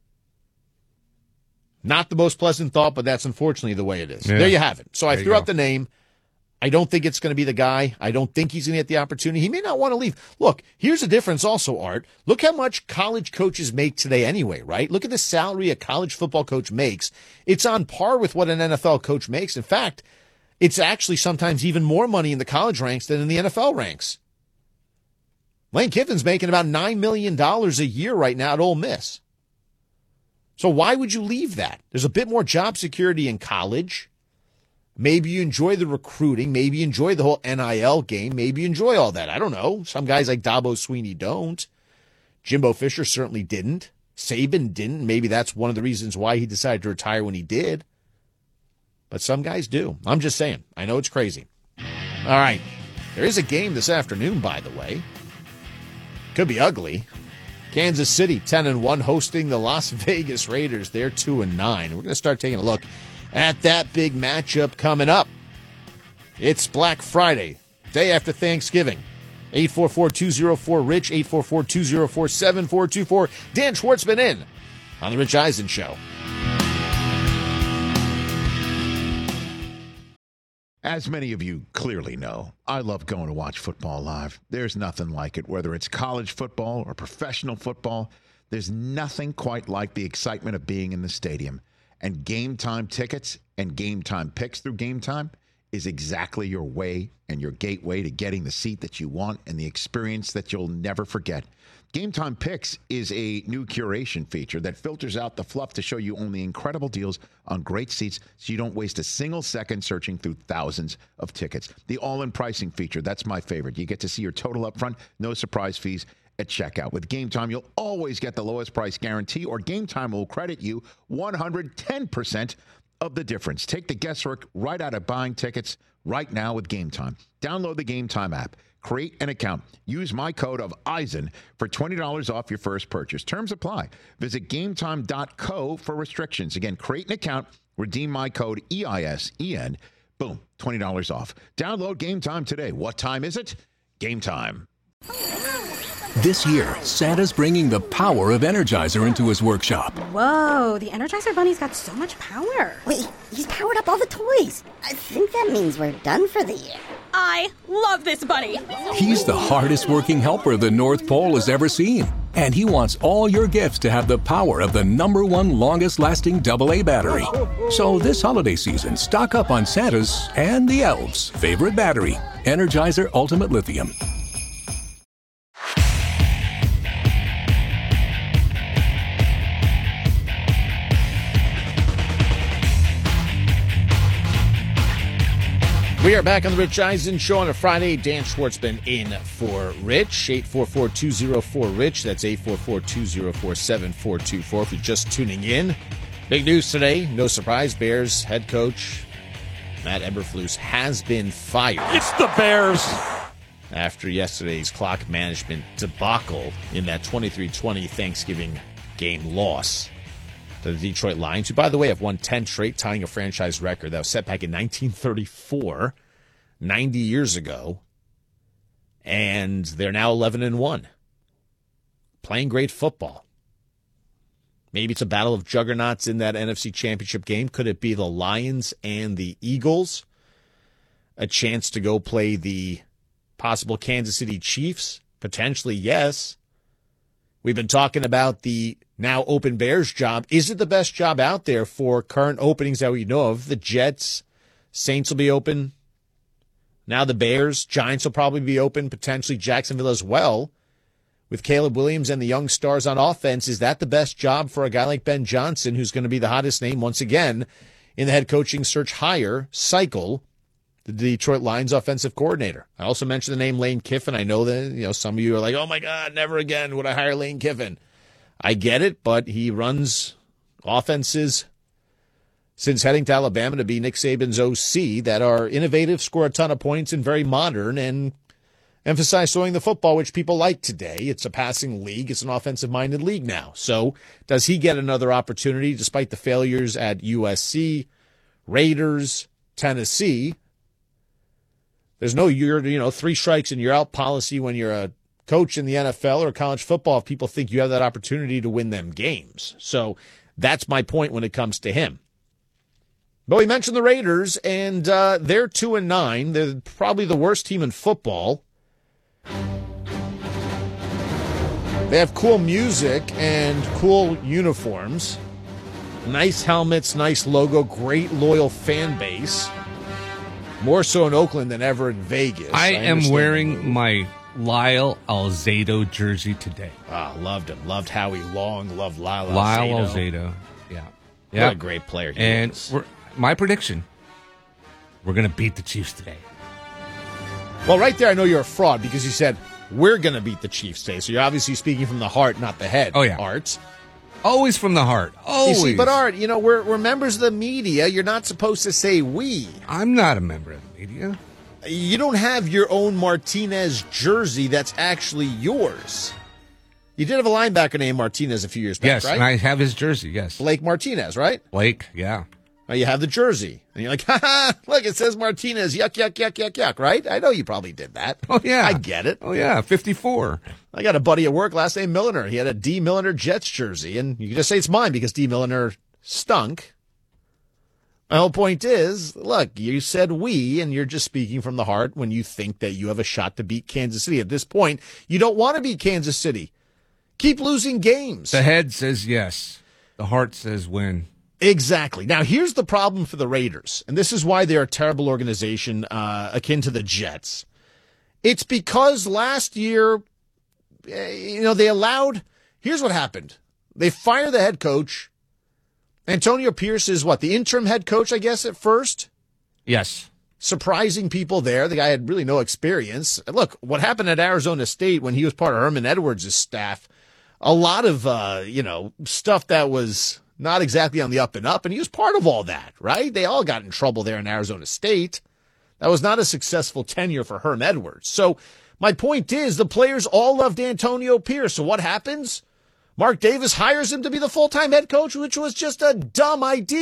Not the most pleasant thought, but that's unfortunately the way it is. Yeah. There you have it. So I There you threw go. out the name. I don't think it's going to be the guy. I don't think he's going to get the opportunity. He may not want to leave. Look, here's the difference also, Art. Look how much college coaches make today anyway, right? Look at the salary a college football coach makes. It's on par with what an N F L coach makes. In fact, it's actually sometimes even more money in the college ranks than in the N F L ranks. Lane Kiffin's making about nine million dollars a year right now at Ole Miss. So why would you leave that? There's a bit more job security in college. Maybe you enjoy the recruiting. Maybe you enjoy the whole N I L game. Maybe you enjoy all that. I don't know. Some guys like Dabo Sweeney don't. Jimbo Fisher certainly didn't. Saban didn't. Maybe that's one of the reasons why he decided to retire when he did. But some guys do. I'm just saying. I know it's crazy. All right. There is a game this afternoon, by the way. Could be ugly. Kansas City, ten and one, hosting the Las Vegas Raiders. They're two and nine. We're going to start taking a look at that big matchup coming up. It's Black Friday, day after Thanksgiving. eight four four, two oh four, RICH, eight four four, two oh four, seven four two four. Dan Schwartzman in on The Rich Eisen Show. As many of you clearly know, I love going to watch football live. There's nothing like it, whether it's college football or professional football. There's nothing quite like the excitement of being in the stadium. And Game Time tickets and Game Time picks through Game Time is exactly your way and your gateway to getting the seat that you want and the experience that you'll never forget. Game Time Picks is a new curation feature that filters out the fluff to show you only incredible deals on great seats so you don't waste a single second searching through thousands of tickets. The all-in pricing feature, that's my favorite. You get to see your total up front, no surprise fees at checkout. With Game Time, you'll always get the lowest price guarantee, or Game Time will credit you one hundred ten percent of the difference. Take the guesswork right out of buying tickets right now with Game Time. Download the Game Time app. Create an account. Use my code of Eisen for twenty dollars off your first purchase. Terms apply. Visit gametime dot co for restrictions. Again, create an account. Redeem my code E I S E N. Boom, twenty dollars off. Download Game Time today. What time is it? Game time. This year, Santa's bringing the power of Energizer into his workshop. Whoa, the Energizer Bunny's got so much power. Wait, he's powered up all the toys. I think that means we're done for the year. I love this bunny. He's the hardest working helper the North Pole has ever seen. And he wants all your gifts to have the power of the number one longest lasting double A battery. So this holiday season, stock up on Santa's and the elves' favorite battery, Energizer Ultimate Lithium. We are back on the Rich Eisen Show on a Friday. Dan Schwartzman in for Rich. eight four four, two oh four, RICH. That's eight four four, two oh four, seven four two four. If you're just tuning in, big news today. No surprise. Bears head coach Matt Eberflus has been fired. It's the Bears. After yesterday's clock management debacle in that twenty-three twenty Thanksgiving game loss to the Detroit Lions, who, by the way, have won ten straight, tying a franchise record that was set back in nineteen thirty-four, ninety years ago. And they're now eleven and one, playing great football. Maybe it's a battle of juggernauts in that N F C Championship game. Could it be the Lions and the Eagles? A chance to go play the possible Kansas City Chiefs? Potentially, yes. We've been talking about the now open Bears job. Is it the best job out there for current openings that we know of? The Jets, Saints will be open. Now the Bears, Giants will probably be open, potentially Jacksonville as well. With Caleb Williams and the young stars on offense, is that the best job for a guy like Ben Johnson, who's going to be the hottest name once again in the head coaching search hire cycle, the Detroit Lions offensive coordinator? I also mentioned the name Lane Kiffin. I know that, you know, some of you are like, oh my God, never again would I hire Lane Kiffin. I get it, but he runs offenses since heading to Alabama to be Nick Saban's O C that are innovative, score a ton of points, and very modern, and emphasize throwing the football, which people like today. It's a passing league. It's an offensive-minded league now. So does he get another opportunity despite the failures at U S C, Raiders, Tennessee? There's no you're, you know, three strikes and you're out policy when you're a coach in the N F L or college football if people think you have that opportunity to win them games. So that's my point when it comes to him. But we mentioned the Raiders, and uh, they're two and nine. They're probably the worst team in football. They have cool music and cool uniforms, nice helmets, nice logo, great loyal fan base. More so in Oakland than ever in Vegas. I, I am wearing that. my Lyle Alzado jersey today. Ah, loved him. Loved Howie Long. Loved Lyle Alzado. Lyle Alzado. Yeah. What yeah. a great player he and is. We're, my prediction, we're going to beat the Chiefs today. Well, right there, I know you're a fraud because you said, we're going to beat the Chiefs today. So you're obviously speaking from the heart, not the head. Oh, yeah. Art. Always from the heart. Always. You see, but Art, you know, we're, we're members of the media. You're not supposed to say we. I'm not a member of the media. You don't have your own Martinez jersey that's actually yours. You did have a linebacker named Martinez a few years back, yes, right? Yes, and I have his jersey, yes. Blake Martinez, right? Blake, yeah. Now you have the jersey. And you're like, ha ha, look, it says Martinez, yuck, yuck, yuck, yuck, yuck, right? I know you probably did that. Oh, yeah. I get it. Oh, yeah, fifty-four. I got a buddy at work, last name Milliner. He had a D. Milliner Jets jersey, and you can just say it's mine because D. Milliner stunk. My whole point is, look, you said we, and you're just speaking from the heart when you think that you have a shot to beat Kansas City. At this point, you don't want to beat Kansas City. Keep losing games. The head says yes. The heart says win. Exactly. Now, here's the problem for the Raiders, and this is why they're a terrible organization uh, akin to the Jets. It's because last year, you know, they allowed, here's what happened. They fired the head coach. Antonio Pierce is what, the interim head coach, I guess, at first? Yes. Surprising people there. The guy had really no experience. Look, what happened at Arizona State when he was part of Herman Edwards' staff, a lot of, uh, you know, stuff that was not exactly on the up and up, and he was part of all that, right? They all got in trouble there in Arizona State. That was not a successful tenure for Herm Edwards. So my point is the players all loved Antonio Pierce. So what happens? Mark Davis hires him to be the full-time head coach, which was just a dumb idea.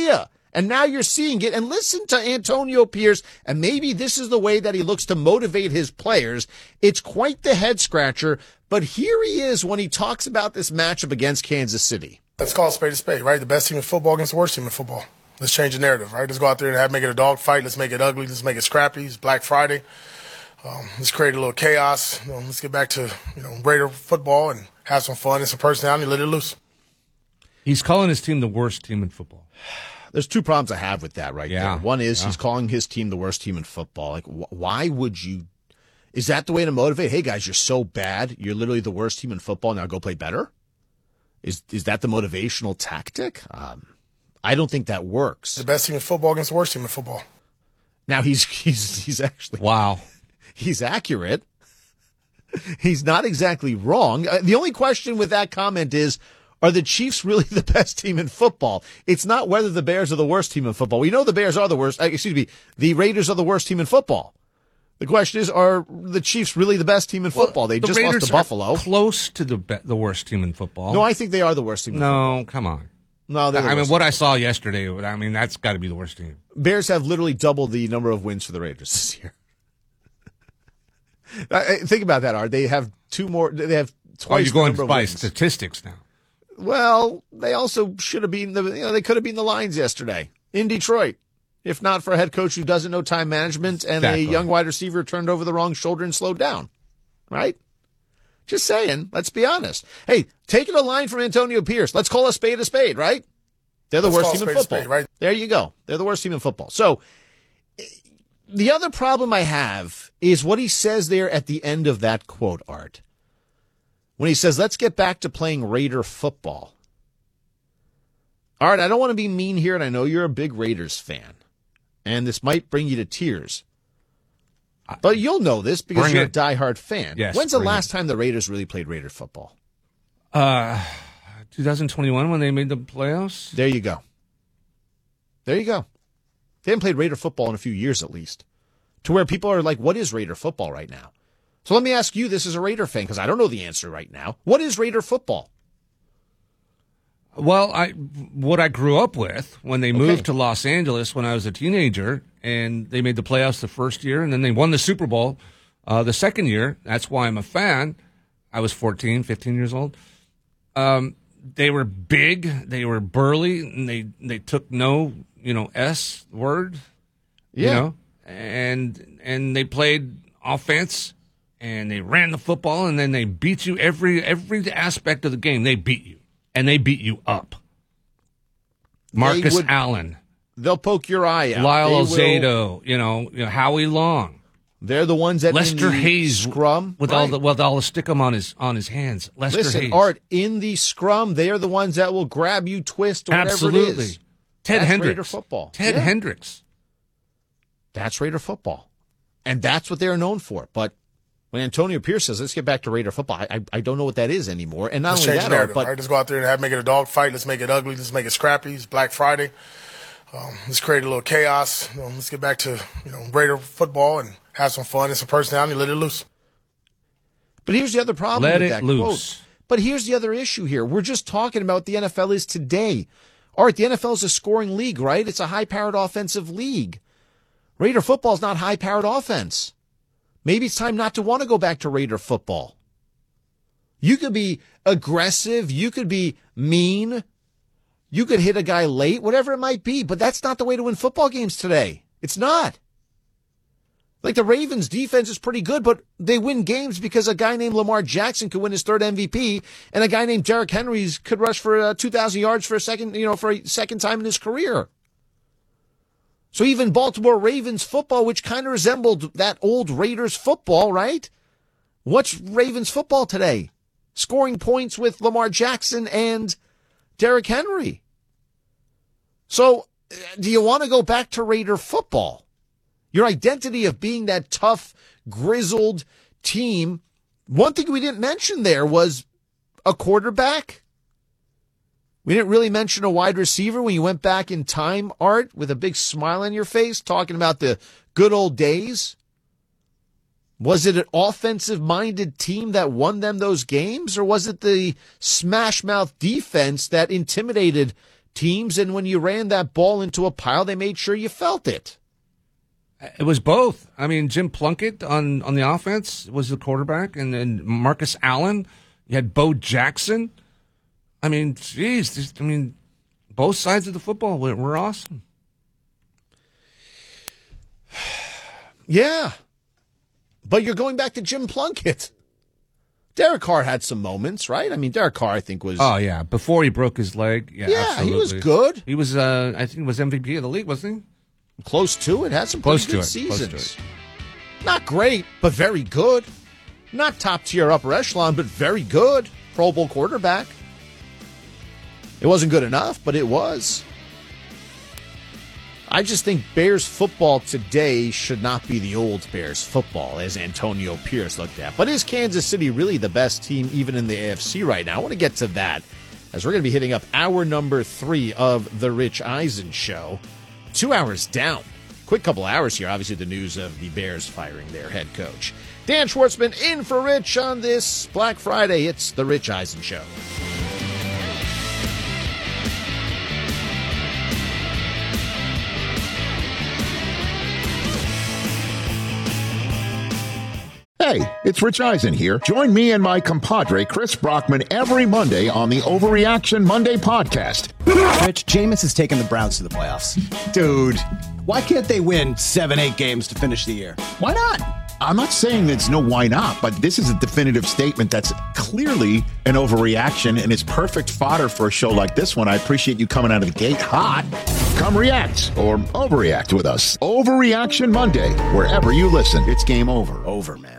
And now you're seeing it. And listen to Antonio Pierce, and maybe this is the way that he looks to motivate his players. It's quite the head scratcher, but here he is when he talks about this matchup against Kansas City. Let's call a spade a spade, right? The best team in football against the worst team in football. Let's change the narrative, right? Let's go out there and have make it a dog fight. Let's make it ugly. Let's make it scrappy. It's Black Friday. Um, let's create a little chaos. You know, let's get back to you know Raider football and have some fun and some personality. Let it loose. He's calling his team the worst team in football. There's two problems I have with that right Yeah. there. One is Yeah. he's calling his team the worst team in football. Like, wh- why would you? Is that the way to motivate? Hey, guys, you're so bad. You're literally the worst team in football. Now go play better. Is is that the motivational tactic? Um, I don't think that works. The best team in football against the worst team in football. Now he's he's he's actually wow. He's accurate. He's not exactly wrong. Uh, the only question with that comment is, are the Chiefs really the best team in football? It's not whether the Bears are the worst team in football. We know the Bears are the worst. Uh, excuse me, the Raiders are the worst team in football. The question is, are the Chiefs really the best team in football? Well, they the just Raiders lost to Buffalo. Are close to the be- the worst team in football. No, I think they are the worst team in no, football. No, come on. No, they're the I mean, worst what team. I saw yesterday, I mean, that's got to be the worst team. Bears have literally doubled the number of wins for the Raiders this year. Think about that, Art. They have two more. They have twice. Oh, you're going the number by of wins. statistics now. Well, they also should have been the. You know, they could have been the Lions yesterday in Detroit, if not for a head coach who doesn't know time management and Exactly. a young wide receiver turned over the wrong shoulder and slowed down. Right? Just saying. Let's be honest. Hey, taking a line from Antonio Pierce. Let's call a spade a spade. Right? They're the Let's worst call a team in spade a football. spade, right? There you go. They're the worst team in football. So. The other problem I have is what he says there at the end of that quote, Art. When he says, let's get back to playing Raider football. Art, I don't want to be mean here, and I know you're a big Raiders fan. And this might bring you to tears. But you'll know this because Bring you're it. a diehard fan. Yes, When's the bring last it. time the Raiders really played Raider football? Uh, twenty twenty-one when they made the playoffs. There you go. There you go. They haven't played Raider football in a few years at least. To where people are like, what is Raider football right now? So let me ask you this as a Raider fan, because I don't know the answer right now. What is Raider football? Well, I what I grew up with when they Okay. moved to Los Angeles when I was a teenager, and they made the playoffs the first year, and then they won the Super Bowl uh, the second year. That's why I'm a fan. I was fourteen, fifteen years old. Um, they were big, they were burly, and they, they took no, you know, S word, Yeah. you know, and and they played offense, and they ran the football, and then they beat you every every aspect of the game. They beat you, and they beat you up. Marcus would- Allen, They'll poke your eye out. Lyle They will- Alzado, you know, you know, Howie Long, They're the ones that Lester in the Hayes scrum with all Right. the with all the stickum on his on his hands. Lester Listen, Hayes, Art, in the scrum, they are the ones that will grab you, twist, or whatever absolutely. it is. Ted That's Hendricks, Raider football. Ted Yeah. Hendricks. That's Raider football. And that's what they're known for. But when Antonio Pierce says, let's get back to Raider football, I, I, I don't know what that is anymore. And not Let's only change that, the Art, narrative, but right? Let's go out there and have make it a dog fight. Let's make it ugly. Let's make it scrappy. It's Black Friday. Um, let's create a little chaos. You know, let's get back to you know Raider football and have some fun and some personality. Let it loose. But here's the other problem Let with it that loose. quote. But here's the other issue here. We're just talking about what the N F L is today. Art, the N F L is a scoring league, right? It's a high-powered offensive league. Raider football is not high-powered offense. Maybe it's time not to want to go back to Raider football. You could be aggressive. You could be mean. You could hit a guy late, whatever it might be. But that's not the way to win football games today. It's not. Like the Ravens' defense is pretty good, but they win games because a guy named Lamar Jackson could win his third M V P, and a guy named Derrick Henry could rush for uh, two thousand yards for a second, you know, for a second time in his career. So even Baltimore Ravens football, which kind of resembled that old Raiders football, right? What's Ravens football today? Scoring points with Lamar Jackson and Derrick Henry. So uh, do you want to go back to Raider football? Your identity of being that tough, grizzled team. One thing we didn't mention there was a quarterback. We didn't really mention a wide receiver when you went back in time, Art, with a big smile on your face, talking about the good old days. Was it an offensive-minded team that won them those games, or was it the smash-mouth defense that intimidated teams, and when you ran that ball into a pile, they made sure you felt it. It was both. I mean, Jim Plunkett on, on the offense was the quarterback, and then Marcus Allen. You had Bo Jackson. I mean, geez, just, I mean, both sides of the football were, were awesome. Yeah. But you're going back to Jim Plunkett. Derek Carr had some moments, right? I mean, Derek Carr, I think, was... Oh, yeah. Before he broke his leg. Yeah, yeah absolutely. He was good. He was, uh, I think, he was M V P of the league, wasn't he? Close to it. Had some Close pretty good to it. seasons. Close to it. Not great, but very good. Not top-tier upper echelon, but very good. Pro Bowl quarterback. It wasn't good enough, but it was. I just think Bears football today should not be the old Bears football, as Antonio Pierce looked at. But is Kansas City really the best team even in the A F C right now? I want to get to that, as we're going to be hitting up hour number three of The Rich Eisen Show. Two hours down. Quick couple hours here. Obviously, the news of the Bears firing their head coach. Dan Schwartzman in for Rich on this Black Friday. It's The Rich Eisen Show. Hey, it's Rich Eisen here. Join me and my compadre, Chris Brockman, every Monday on the Overreaction Monday podcast. Rich, Jameis has taken the Browns to the playoffs. Dude, why can't they win seven, eight games to finish the year? Why not? I'm not saying there's no why not, but this is a definitive statement that's clearly an overreaction and is perfect fodder for a show like this one. I appreciate you coming out of the gate hot. Come react or overreact with us. Overreaction Monday, wherever you listen. It's game over. Over, man.